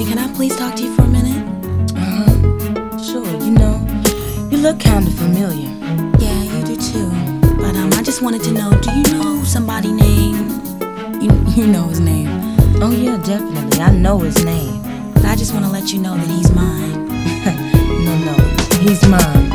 Can I please talk to you for a minute? Sure, you look kinda familiar. Yeah, you do too. But I just wanted to know, do you know somebody named... You know his name. Oh yeah, definitely. I know his name. But I just want to let you know that he's mine. No, he's mine.